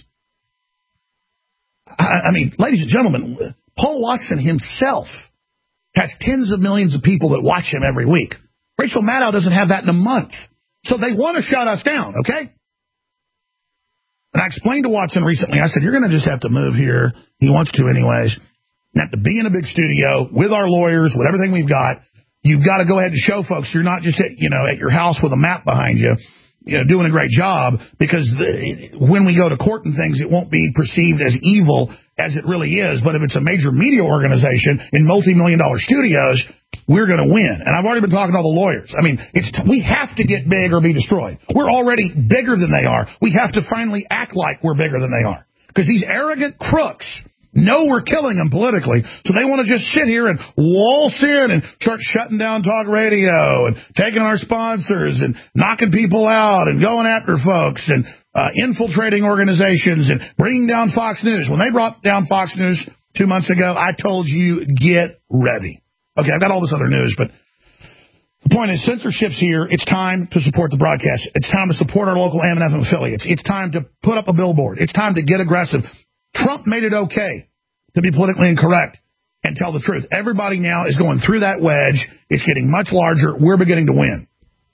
I mean, ladies and gentlemen, Paul Watson himself has tens of millions of people that watch him every week. Rachel Maddow doesn't have that in a month. So they want to shut us down, okay? And I explained to Watson recently, I said, you're going to just have to move here. He wants to anyways. You have to be in a big studio with our lawyers, with everything we've got. You've got to go ahead and show folks you're not just at your house with a map behind you, doing a great job, because when we go to court and things, it won't be perceived as evil as it really is. But if it's a major media organization in multi-million-dollar studios, we're going to win. And I've already been talking to all the lawyers. I mean, we have to get big or be destroyed. We're already bigger than they are. We have to finally act like we're bigger than they are. Because these arrogant crooks know we're killing them politically, so they want to just sit here and waltz in and start shutting down talk radio and taking our sponsors and knocking people out and going after folks and infiltrating organizations and bringing down Fox News. When they brought down Fox News 2 months ago, I told you, get ready. Okay, I've got all this other news, but the point is, censorship's here. It's time to support the broadcast. It's time to support our local AM/FM affiliates. It's time to put up a billboard. It's time to get aggressive. Trump made it okay to be politically incorrect and tell the truth. Everybody now is going through that wedge. It's getting much larger. We're beginning to win.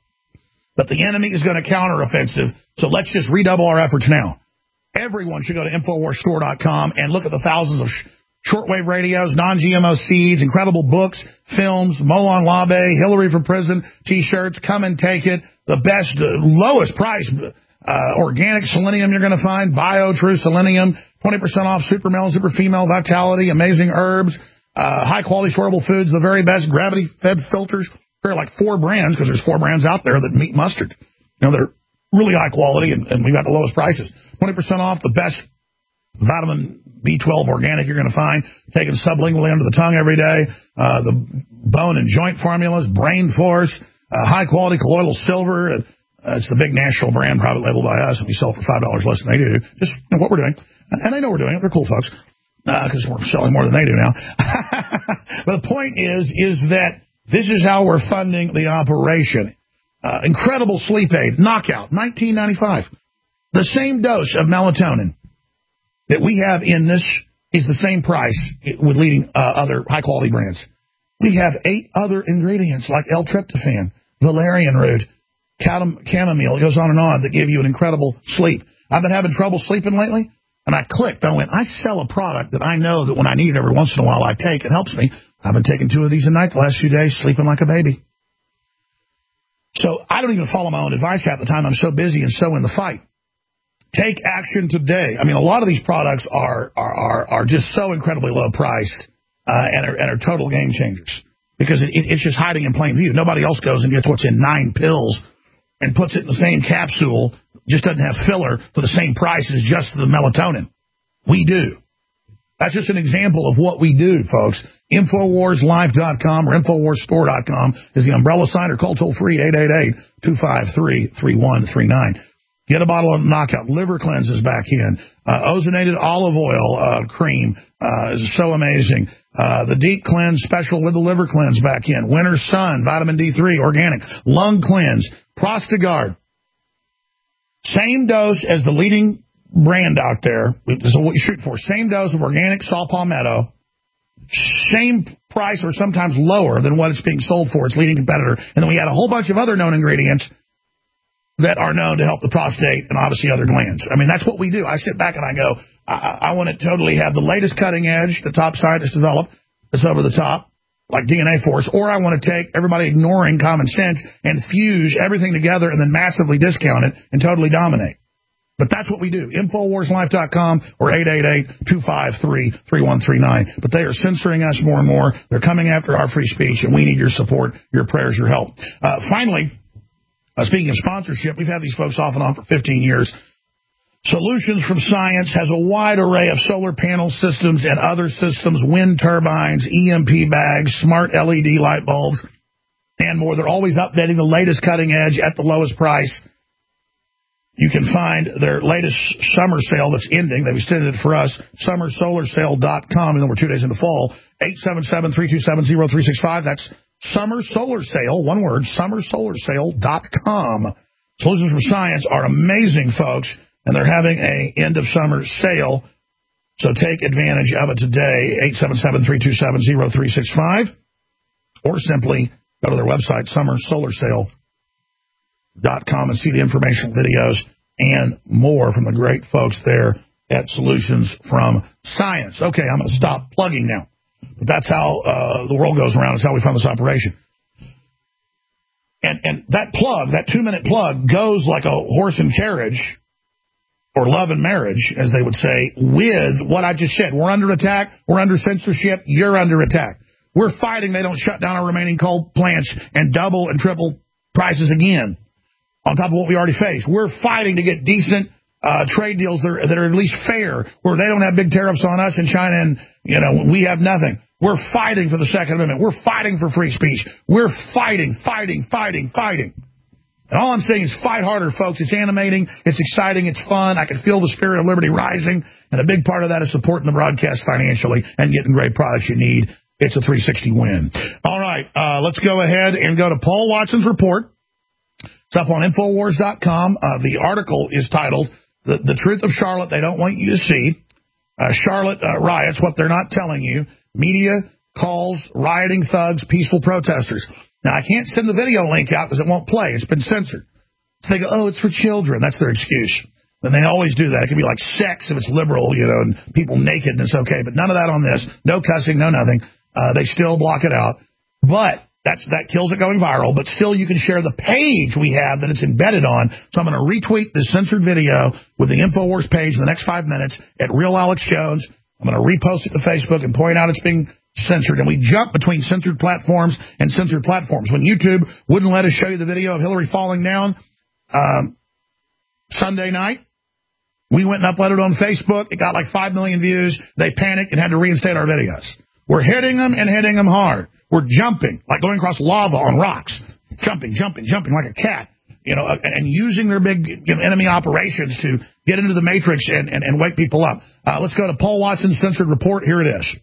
But the enemy is going to counteroffensive, so let's just redouble our efforts now. Everyone should go to InfoWarsStore.com and look at the thousands of shortwave radios, non-GMO seeds, incredible books, films, Molon Labe, Hillary for Prison, T-shirts. Come and take it. The best, lowest price organic selenium you're going to find, Bio True Selenium, 20% off Super Male, Super Female Vitality, amazing herbs, high-quality storable foods, the very best gravity-fed filters. There are like 4 brands, because there's 4 brands out there that meet mustard. They're really high quality, and we've got the lowest prices. 20% off the best vitamin B12 organic you're going to find, taken sublingually under the tongue every day, the bone and joint formulas, Brain Force, high-quality colloidal silver. It's the big national brand, private label by us, and we sell for $5 less than they do. Just what we're doing. And they know we're doing it. They're cool folks, because we're selling more than they do now. But the point is that this is how we're funding the operation. Incredible sleep aid, Knockout, $19.95. The same dose of melatonin that we have in this is the same price with leading other high-quality brands. We have 8 other ingredients like L-tryptophan, valerian root, chamomile, it goes on, that give you an incredible sleep. I've been having trouble sleeping lately, and I clicked. I went, I sell a product that I know that when I need it every once in a while I take. It helps me. I've been taking 2 of these a night the last few days, sleeping like a baby. So I don't even follow my own advice half the time. I'm so busy and so in the fight. Take action today. I mean, a lot of these products are just so incredibly low priced and are total game changers, because it's just hiding in plain view. Nobody else goes and gets what's in 9 pills and puts it in the same capsule, just doesn't have filler, for the same price as just the melatonin. We do. That's just an example of what we do, folks. InfoWarsLife.com or InfoWarsStore.com is the umbrella sign, or call toll-free 888-253-3139. Get a bottle of Knockout. Liver Cleanse is back in. Ozonated olive oil cream is so amazing. The Deep Cleanse special with the Liver Cleanse back in. Winter Sun, vitamin D3, organic. Lung Cleanse. Prostagard. Same dose as the leading brand out there. This is what you shoot for. Same dose of organic saw palmetto. Same price, or sometimes lower than what it's being sold for, its leading competitor. And then we add a whole bunch of other known ingredients that are known to help the prostate and obviously other glands. I mean, that's what we do. I sit back and I go, I want to totally have the latest cutting edge the top scientists develop that's over the top, like DNA Force, or I want to take everybody ignoring common sense and fuse everything together and then massively discount it and totally dominate. But that's what we do. InfoWarsLife.com or 888-253-3139. But they are censoring us more and more. They're coming after our free speech, and we need your support, your prayers, your help. Finally, speaking of sponsorship, we've had these folks off and on for 15 years. Solutions from Science has a wide array of solar panel systems and other systems, wind turbines, EMP bags, smart LED light bulbs, and more. They're always updating the latest cutting edge at the lowest price. You can find their latest summer sale that's ending. They've extended it for us, summersolarsale.com, and then we're 2 days into fall. 877-327-0365. That's Summer Solar Sale, one word, summersolarsale.com. Solutions for Science are amazing, folks, and they're having a end-of-summer sale, so take advantage of it today, 877-327-0365, or simply go to their website, summersolarsale.com, and see the informational videos and more from the great folks there at Solutions from Science. Okay, I'm going to stop plugging now. But that's how the world goes around. It's how we fund this operation. And that plug, that 2-minute plug, goes like a horse and carriage, or love and marriage, as they would say, with what I just said. We're under attack. We're under censorship. You're under attack. We're fighting they don't shut down our remaining coal plants and double and triple prices again on top of what we already face. We're fighting to get decent trade deals that are at least fair, where they don't have big tariffs on us and China, and we have nothing. We're fighting for the Second Amendment. We're fighting for free speech. We're fighting. And all I'm saying is fight harder, folks. It's animating. It's exciting. It's fun. I can feel the spirit of liberty rising. And a big part of that is supporting the broadcast financially and getting great products you need. It's a 360 win. All right. Let's go ahead and go to Paul Watson's report. It's up on Infowars.com. The article is titled, The Truth of Charlotte They Don't Want You to See. Charlotte riots, what they're not telling you. Media calls rioting thugs peaceful protesters. Now, I can't send the video link out because it won't play. It's been censored. So they go, oh, it's for children. That's their excuse. And they always do that. It can be like sex if it's liberal, and people naked and it's okay. But none of that on this. No cussing, no nothing. They still block it out. But that kills it going viral. But still, you can share the page we have that it's embedded on. So I'm going to retweet this censored video with the InfoWars page in the next 5 minutes at Real Alex Jones. I'm going to repost it to Facebook and point out it's being censored. And we jump between censored platforms and censored platforms. When YouTube wouldn't let us show you the video of Hillary falling down Sunday night, we went and uploaded it on Facebook. It got like 5 million views. They panicked and had to reinstate our videos. We're hitting them and hitting them hard. We're jumping, like going across lava on rocks. Jumping like a cat. And using their big enemy operations to get into the matrix and wake people up. Let's go to Paul Watson's censored report. Here it is.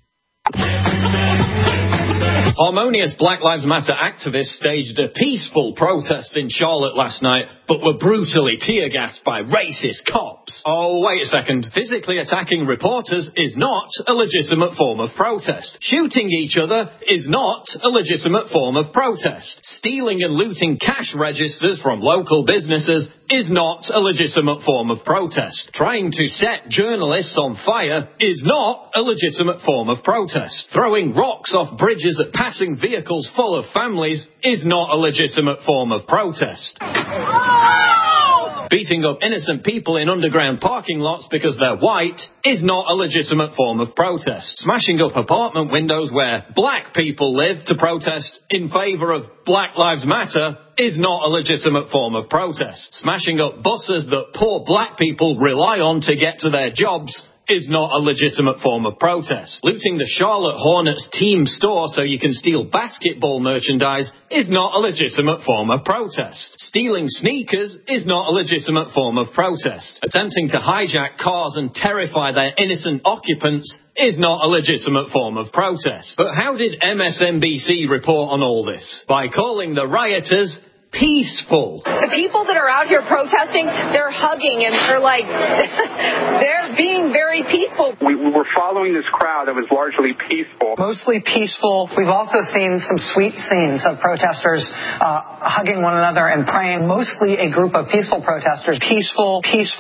Harmonious Black Lives Matter activists staged a peaceful protest in Charlotte last night, but were brutally tear-gassed by racist cops. Oh, wait a second. Physically attacking reporters is not a legitimate form of protest. Shooting each other is not a legitimate form of protest. Stealing and looting cash registers from local businesses is not a legitimate form of protest. Trying to set journalists on fire is not a legitimate form of protest. Throwing rocks off bridges at passing vehicles full of families is not a legitimate form of protest. Beating up innocent people in underground parking lots because they're white is not a legitimate form of protest. Smashing up apartment windows where black people live to protest in favor of Black Lives Matter is not a legitimate form of protest. Smashing up buses that poor black people rely on to get to their jobs is not a legitimate form of protest. Looting the Charlotte Hornets team store so you can steal basketball merchandise is not a legitimate form of protest. Stealing sneakers is not a legitimate form of protest. Attempting to hijack cars and terrify their innocent occupants is not a legitimate form of protest. But how did MSNBC report on all this? By calling the rioters peaceful. The people that are out here protesting, they're hugging and they're like, they're being very peaceful. We were following this crowd that was largely peaceful. Mostly peaceful. We've also seen some sweet scenes of protesters hugging one another and praying. Mostly a group of peaceful protesters. Peaceful.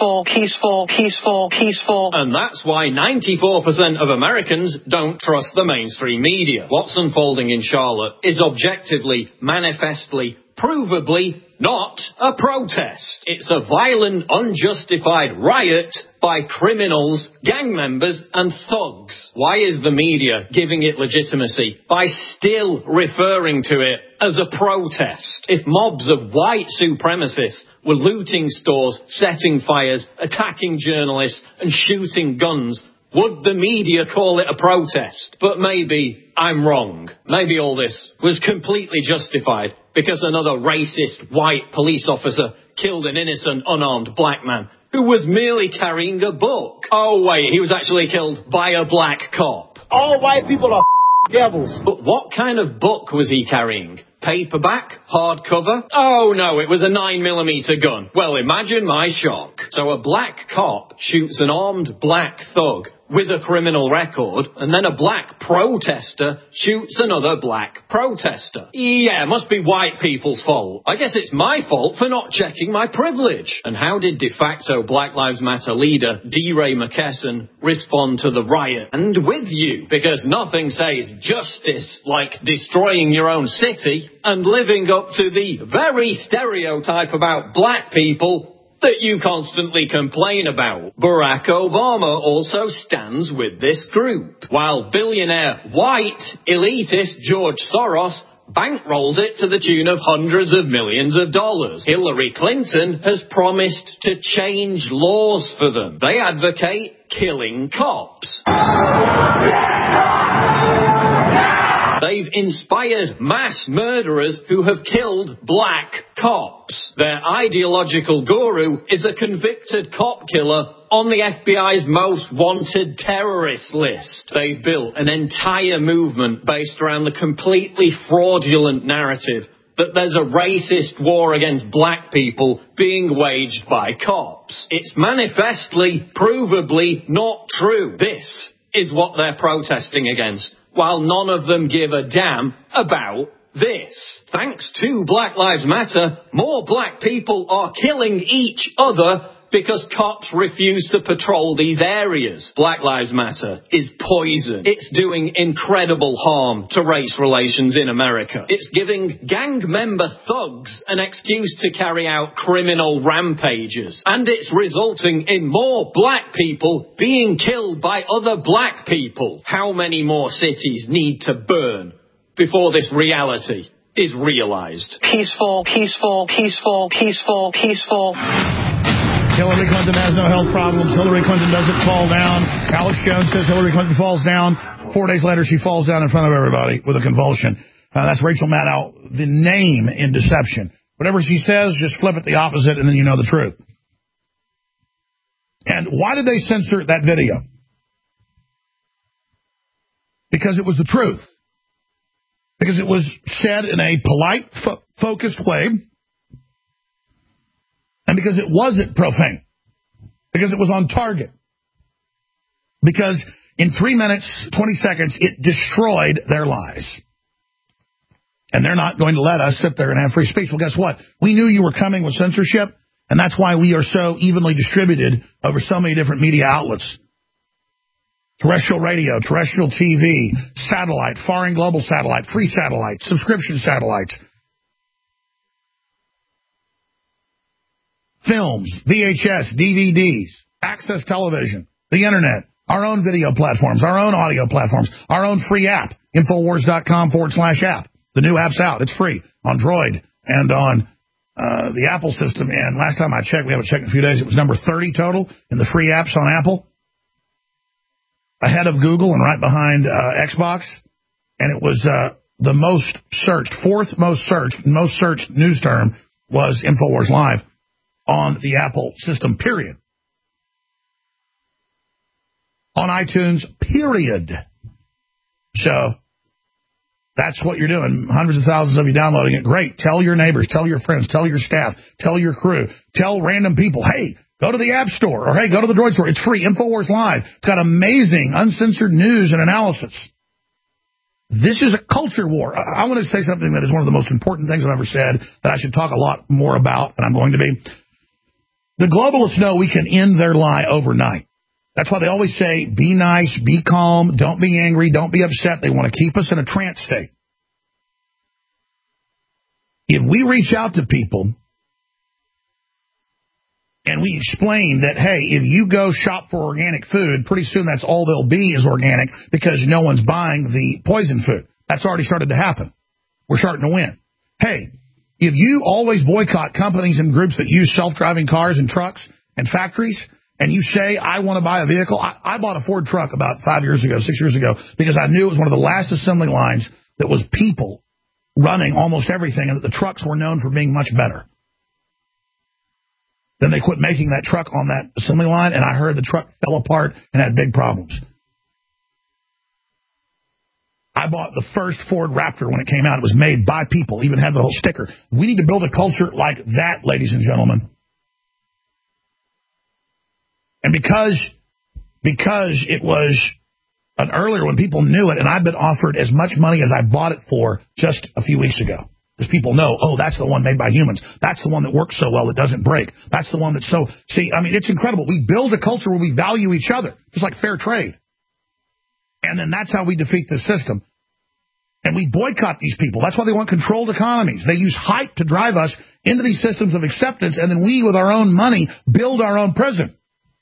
And that's why 94% of Americans don't trust the mainstream media. What's unfolding in Charlotte is objectively, manifestly, provably not a protest. It's a violent, unjustified riot by criminals, gang members, and thugs. Why is the media giving it legitimacy by still referring to it as a protest? If mobs of white supremacists were looting stores, setting fires, attacking journalists, and shooting guns, Would the media call it a protest? But maybe I'm wrong. Maybe all this was completely justified because another racist white police officer killed an innocent unarmed black man who was merely carrying a book. Oh wait, he was actually killed by a black cop. All white people are devils. But what kind of book was he carrying? Paperback? Hardcover? Oh no, it was a 9mm gun. Well, imagine my shock. So a black cop shoots an armed black thug with a criminal record, and then a black protester shoots another black protester. Yeah, it must be white people's fault. I guess it's my fault for not checking my privilege. And how did de facto Black Lives Matter leader DeRay McKesson respond to the riot? And with you, because nothing says justice like destroying your own city and living up to the very stereotype about black people that you constantly complain about. Barack Obama also stands with this group, while billionaire white elitist George Soros bankrolls it to the tune of hundreds of millions of dollars. Hillary Clinton has promised to change laws for them. They advocate killing cops. They've inspired mass murderers who have killed black cops. Their ideological guru is a convicted cop killer on the FBI's most wanted terrorist list. They've built an entire movement based around the completely fraudulent narrative that there's a racist war against black people being waged by cops. It's manifestly, provably not true. This is what they're protesting against, while none of them give a damn about this. Thanks to Black Lives Matter, more black people are killing each other because cops refuse to patrol these areas. Black Lives Matter is poison. It's doing incredible harm to race relations in America. It's giving gang member thugs an excuse to carry out criminal rampages. And it's resulting in more black people being killed by other black people. How many more cities need to burn before this reality is realized? Peaceful, peaceful, peaceful, peaceful, peaceful. Hillary Clinton has no health problems. Hillary Clinton doesn't fall down. Alex Jones says Hillary Clinton falls down. 4 days later, she falls down in front of everybody with a convulsion. That's Rachel Maddow, the name in deception. Whatever she says, just flip it the opposite, and then you know the truth. And why did they censor that video? Because it was the truth. Because it was said in a polite, focused way. And because it wasn't profane. Because it was on target. Because in 3 minutes, 20 seconds, it destroyed their lies. And they're not going to let us sit there and have free speech. Well, guess what? We knew you were coming with censorship, and that's why we are so evenly distributed over so many different media outlets. Terrestrial radio, terrestrial TV, satellite, foreign global satellite, free satellite, subscription satellites. Films, VHS, DVDs, access television, the internet, our own video platforms, our own audio platforms, our own free app, Infowars.com/app. The new app's out. It's free on Droid and on the Apple system. And last time I checked, we haven't checked in a few days, it was number 30 total in the free apps on Apple. Ahead of Google and right behind Xbox. And it was the most searched, fourth most searched news term was Infowars Live on the Apple system, period. On iTunes, period. So that's what you're doing. Hundreds of thousands of you downloading it. Great. Tell your neighbors, tell your friends, tell your staff, tell your crew, tell random people, hey, go to the App Store, or hey, go to the Droid Store. It's free. Infowars Live. It's got amazing, uncensored news and analysis. This is a culture war. I want to say something that is one of the most important things I've ever said that I should talk a lot more about, and I'm going to be. The globalists know we can end their lie overnight. That's why they always say, be nice, be calm, don't be angry, don't be upset. They want to keep us in a trance state. If we reach out to people and we explain that, hey, if you go shop for organic food, pretty soon that's all there'll be is organic because no one's buying the poison food. That's already started to happen. We're starting to win. Hey, if you always boycott companies and groups that use self-driving cars and trucks and factories, and you say, I want to buy a vehicle, I bought a Ford truck about 6 years ago, because I knew it was one of the last assembly lines that was people running almost everything, and that the trucks were known for being much better. Then they quit making that truck on that assembly line, and I heard the truck fell apart and had big problems. I bought the first Ford Raptor when it came out. It was made by people, even had the whole sticker. We need to build a culture like that, ladies and gentlemen. And because it was an earlier when people knew it, and I've been offered as much money as I bought it for just a few weeks ago. Because people know, oh, that's the one made by humans. That's the one that works so well it doesn't break. That's the one that's so... See, I mean, it's incredible. We build a culture where we value each other, just like fair trade. And then that's how we defeat the system. And we boycott these people. That's why they want controlled economies. They use hype to drive us into these systems of acceptance, and then we, with our own money, build our own prison.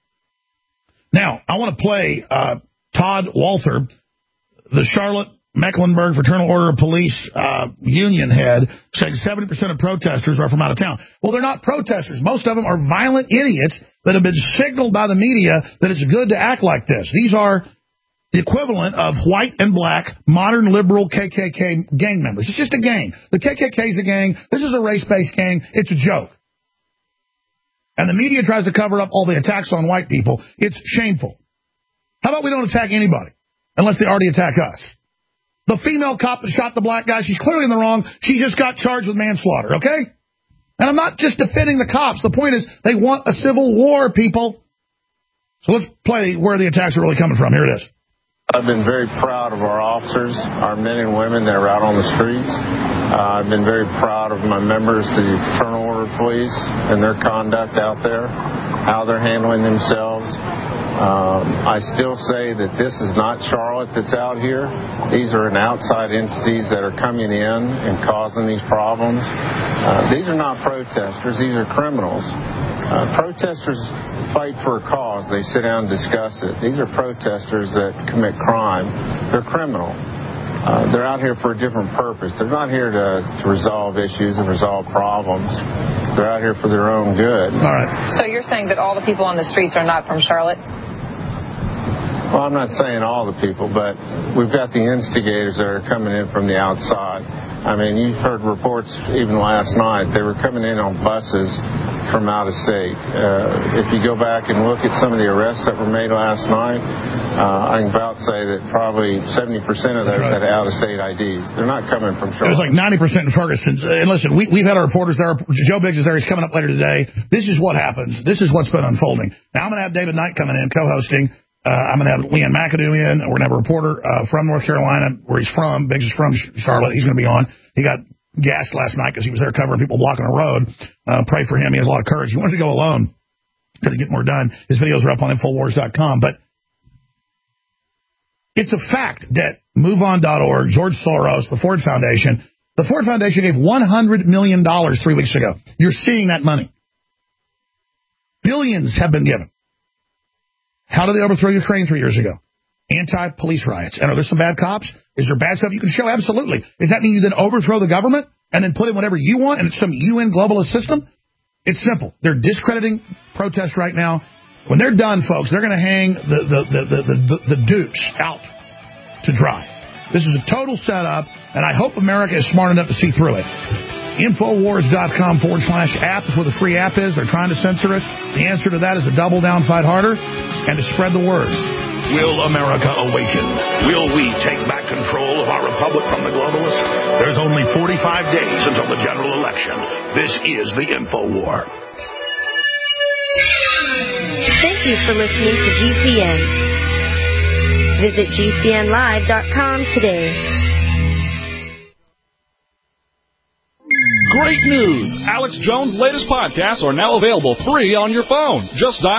Now, I want to play Todd Walther, the Charlotte Mecklenburg Fraternal Order of Police union head, saying 70% of protesters are from out of town. Well, they're not protesters. Most of them are violent idiots that have been signaled by the media that it's good to act like this. These are the equivalent of white and black modern liberal KKK gang members. It's just a gang. The KKK is a gang. This is a race-based gang. It's a joke. And the media tries to cover up all the attacks on white people. It's shameful. How about we don't attack anybody unless they already attack us? The female cop that shot the black guy, she's clearly in the wrong. She just got charged with manslaughter, okay? And I'm not just defending the cops. The point is they want a civil war, people. So let's play where the attacks are really coming from. Here it is. I've been very proud of our officers, our men and women that are out on the streets. I've been very proud of my members to the Fraternal Order of Police and their conduct out there, how they're handling themselves. I still say that this is not Charlotte that's out here. These are outside entities that are coming in and causing these problems. These are not protesters. These are criminals. Protesters fight for a cause. They sit down and discuss it. These are protesters that commit crime. They're criminal. They're out here for a different purpose. They're not here to resolve issues and resolve problems. They're out here for their own good. All right. So you're saying that all the people on the streets are not from Charlotte? Well, I'm not saying all the people, but we've got the instigators that are coming in from the outside. I mean, you've heard reports even last night. They were coming in on buses from out of state. If you go back and look at some of the arrests that were made last night, I can about say that probably 70% of those had out-of-state IDs. They're not coming from Charlotte. It was like 90% in Ferguson. And listen, we've had our reporters there. Joe Biggs is there. He's coming up later today. This is what happens. This is what's been unfolding. Now I'm going to have David Knight coming in, co-hosting. I'm going to have Leanne McAdoo in. We're going to have a reporter from North Carolina, where he's from. Biggs is from Charlotte. He's going to be on. He got gassed last night because he was there covering people blocking a road. Pray for him. He has a lot of courage. He wanted to go alone to get more done. His videos are up on Infowars.com. But it's a fact that MoveOn.org, George Soros, the Ford Foundation gave $100 million 3 weeks ago. You're seeing that money. Billions have been given. How did they overthrow Ukraine 3 years ago? Anti-police riots. And are there some bad cops? Is there bad stuff you can show? Absolutely. Does that mean you then overthrow the government and then put in whatever you want and it's some UN globalist system? It's simple. They're discrediting protests right now. When they're done, folks, they're going to hang the dupes out to dry. This is a total setup, and I hope America is smart enough to see through it. Infowars.com/app is where the free app is. They're trying to censor us. The answer to that is to double down, fight harder, and to spread the word. Will America awaken? Will we take back control of our republic from the globalists? There's only 45 days until the general election. This is the InfoWar. Thank you for listening to GCN. Visit GCNlive.com today. Great news! Alex Jones' latest podcasts are now available free on your phone. Just dial